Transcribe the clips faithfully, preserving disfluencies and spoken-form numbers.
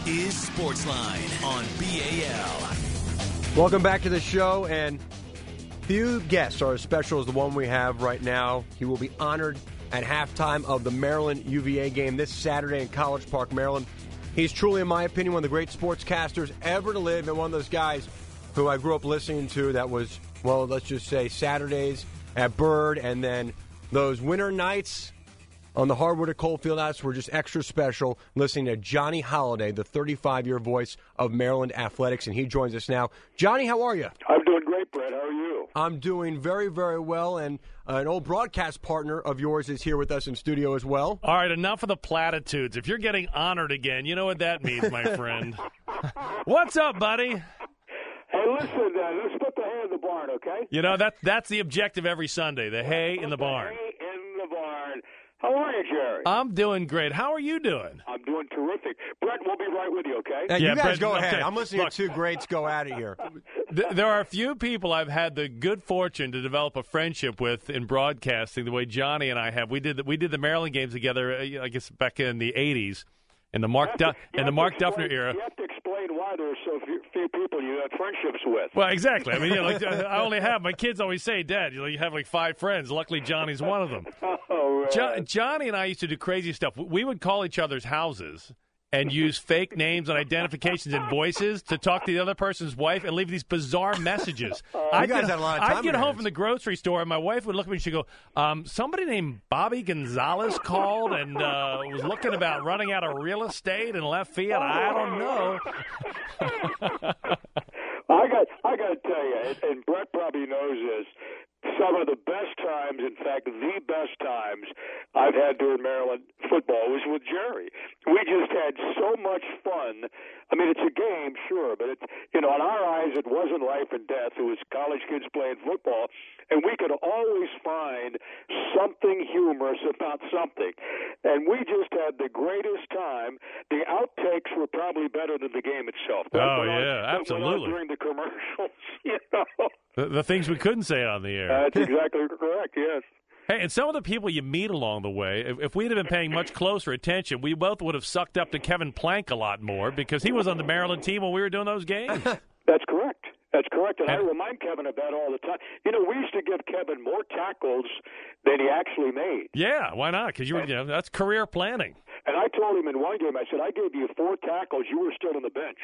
is Sportsline on B A L. Welcome back to the show, and few guests are as special as the one we have right now. He will be honored at halftime of the Maryland U V A game this Saturday in College Park, Maryland. He's truly, in my opinion, one of the great sportscasters ever to live, and one of those guys who I grew up listening to that was, well, let's just say Saturdays at Bird, and then those winter nights on the hardwood at Cold Fieldhouse were just extra special, listening to Johnny Holiday, the thirty-five-year voice of Maryland athletics, and he joins us now. Johnny, how are you? I'm doing great, Brett. How are you? I'm doing very, very well, and uh, an old broadcast partner of yours is here with us in studio as well. All right, enough of the platitudes. If you're getting honored again, you know what that means, my friend. What's up, buddy? Hey, listen, uh, let's put the hay in the barn, okay? You know, that, that's the objective every Sunday, the hay in the barn. Hay in the barn. How are you, Jerry? I'm doing great. How are you doing? I'm doing terrific. Brett, we'll be right with you, okay? Hey, Yeah, you guys Brett, go ahead. okay. I'm listening Look. to two greats go at it here. Th- There are a few people I've had the good fortune to develop a friendship with in broadcasting the way Johnny and I have. We did the, we did the Maryland games together, uh, I guess, back in the eighties, in the Mark Du- in the Mark Duffner era. You have to explain why there are so few, few people you have friendships with. Well, exactly. I mean, you know, like, I only have, my kids always say, Dad, you know, you have like five friends. Luckily, Johnny's one of them. Oh, right. Jo- Johnny and I used to do crazy stuff. We would call each other's houses and use fake names and identifications and voices to talk to the other person's wife and leave these bizarre messages. You guys had a lot of time I'd get on your home hands. from the grocery store, and my wife would look at me and she'd go, um, somebody named Bobby Gonzalez called and uh, was looking about running out of real estate in left field. I don't know. I got, I got to tell you, and, and Brett probably knows this. Some of the best times, in fact, the best times I've had during Maryland football was with Jerry. We just had so much fun. I mean, it's a game, sure, but it's, you know, in our eyes, it wasn't life and death. It was college kids playing football, and we could always find something humorous about something. And we just had the greatest time. The outtakes were probably better than the game itself. That Oh, went on- yeah, that went on absolutely. during the commercials, you know. The, the things we couldn't say on the air. That's exactly correct, yes. Hey, and some of the people you meet along the way, if, if we'd have been paying much closer attention, we both would have sucked up to Kevin Plank a lot more because he was on the Maryland team when we were doing those games. That's correct. That's correct. And I And- remind Kevin of that all the time. You know, we used to give Kevin more tackles than he actually made. Yeah, why not? Because you were, you know, that's career planning. And I told him in one game, I said, I gave you four tackles. You were still on the bench.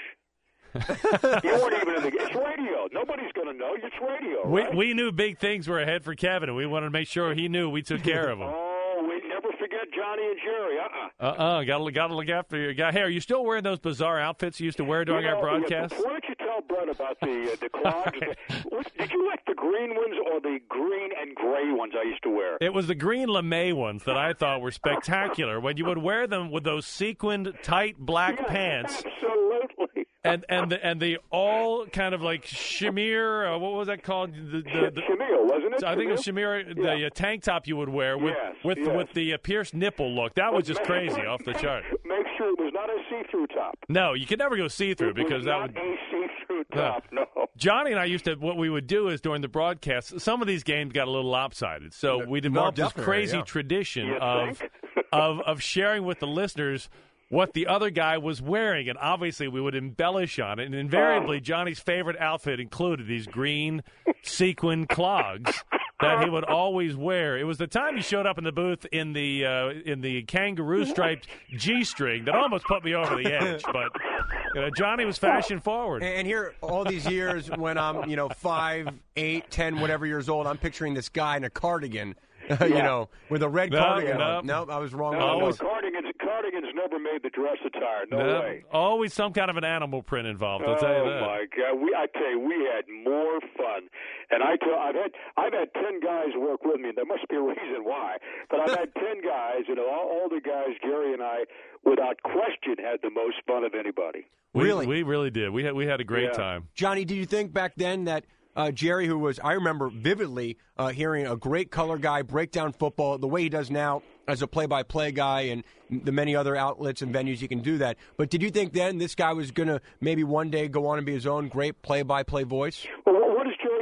You weren't even in the game. It's radio. Nobody's going to know. It's radio, We right? we knew big things were ahead for Kevin, and we wanted to make sure he knew we took care of him. Oh, we never forget Johnny and Jerry. Uh-uh. Uh-uh, gotta, gotta look after your guy. Hey, are you still wearing those bizarre outfits you used to wear during You know, our broadcast? yeah, why don't you tell Brett about the uh, the clogs? What- Did you like the green ones or the green and gray ones I used to wear? It was the green lame ones that I thought were spectacular. When you would wear them with those sequined, tight black Yeah, pants, Absolutely. and and the and the all kind of like shamir. Uh, what was that called? The, the, the, Shamil, wasn't it? I think it was Shamil? shamir, the Yeah. uh, tank top you would wear with Yes, with yes. with the uh, pierced nipple look. That was just crazy, off the chart. Make sure it was not a see-through top. No, you could never go see through It because was that not would. a see-through top. No. Johnny and I used to, what we would do is during the broadcast, some of these games got a little lopsided. So we developed this Duffner, crazy yeah. tradition You of, think? of of sharing with the listeners what the other guy was wearing. And obviously we would embellish on it. And invariably, Oh. Johnny's favorite outfit included these green sequin clogs that he would always wear. It was the time he showed up in the booth in the uh, in the kangaroo striped G-string that almost put me over the edge. But you know, Johnny was fashion forward. And here, all these years, when I'm, you know, five, eight, ten, whatever years old, I'm picturing this guy in a cardigan, you know, with a red No, cardigan no. on. No, I was wrong. No, on no, those. cardigans, cardigans never made the dress attire. No, No, way. always some kind of an animal print involved. I'll oh tell you that. my God! We, I tell you, we had more fun. And I tell, I've had, I've had ten guys work with me. There must be a reason why, but I've had ten guys. You know, all, all the guys, Jerry and I, without question, had the most fun of anybody. We, Really? we really did. We had we had a great Yeah. time. Johnny, did you think back then that uh, Jerry, who was, I remember vividly uh, hearing a great color guy break down football the way he does now as a play-by-play guy and the many other outlets and venues he can do that. But did you think then this guy was going to maybe one day go on and be his own great play-by-play voice? Well, what, what is Jerry doing now?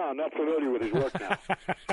I'm not familiar with his work now.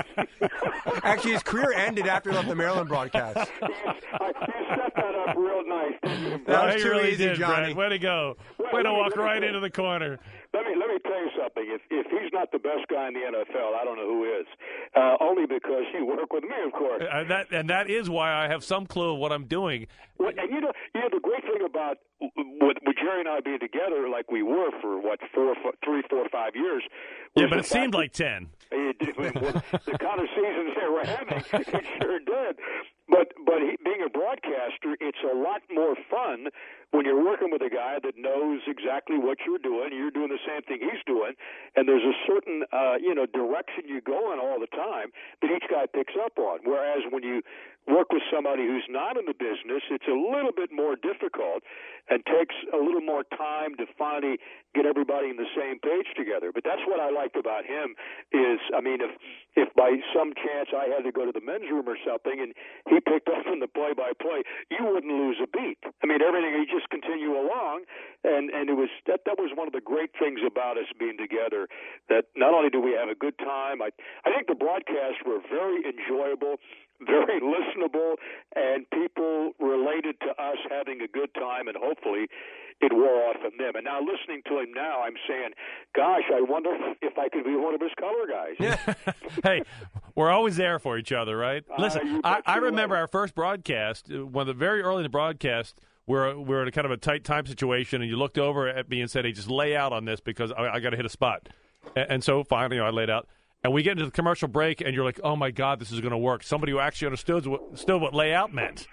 Actually, his career ended after he left the Maryland broadcast. He's, I, you set that up real nice, didn't you? That Oh, was he too really easy, did, Johnny. Brett. Way to go. Well, Way to let me- walk let me right tell- into the corner. Let me let me tell you something. If if he's not the best guy in the N F L, I don't know who is. Uh, only because you work with me, of course. Uh, that, and that is why I have some clue of what I'm doing. Well, and you know, you know the great thing about with, with Jerry and I being together, like we were for what four, four three, four, five years. Yeah, was but the it seemed fact like ten. that It did, the kind of seasons they were having, it sure did. But but he, being a broadcaster, it's a lot more fun when you're working with a guy that knows exactly what you're doing. You're doing the same thing he's doing, and there's a certain uh, you know direction you go in all the time that each guy picks up on. Whereas when you work with somebody who's not in the business, it's a little bit more difficult and takes a little more time to finally get everybody on the same page together. But that's what I liked about him is, I mean, if if by some chance I had to go to the men's room or something and he picked up on the play-by-play, you wouldn't lose a beat. I mean, everything, he'd just continue along, and, and it was that, that was one of the great things about us being together, that not only do we have a good time, I, I think the broadcasts were very enjoyable, very listenable, and people related to us having a good time, and hopefully it wore off on them. And now listening to him now, I'm saying, gosh, I wonder if I could be one of his color guys. Hey, we're always there for each other, right? Uh, Listen, you I, bet I you remember will. our first broadcast, uh, one of the very early in the broadcast, we're, we're in a kind of a tight time situation, and you looked over at me and said, hey, just lay out on this because I, I got to hit a spot. And, and so finally, you know, I laid out. And we get into the commercial break, and you're like, oh, my God, this is going to work. Somebody who actually understood what, understood what layout meant.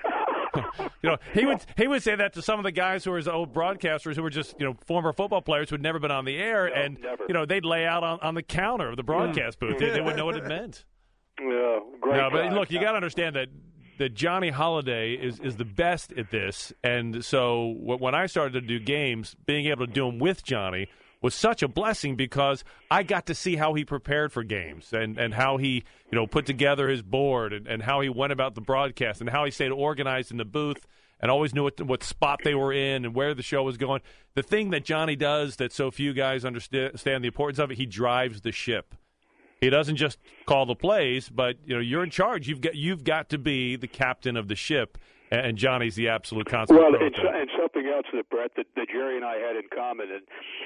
You know, he would he would say that to some of the guys who were his old broadcasters who were just, you know, former football players who had never been on the air, No, and, never. you know, they'd lay out on, on the counter of the broadcast booth. They, they wouldn't know what it meant. Yeah, great. No, but time. look, you got to understand that that Johnny Holiday is, is the best at this, and so wh- when I started to do games, being able to do them with Johnny was such a blessing because I got to see how he prepared for games and, and how he, you know, put together his board and, and how he went about the broadcast and how he stayed organized in the booth and always knew what, what spot they were in and where the show was going. The thing that Johnny does that so few guys understand the importance of it, he drives the ship. He doesn't just call the plays, but you know you're in charge. You've got you've got to be the captain of the ship, and Johnny's the absolute consummate Well, pro and, at that. and something else that Brett that, that Jerry and I had in common, and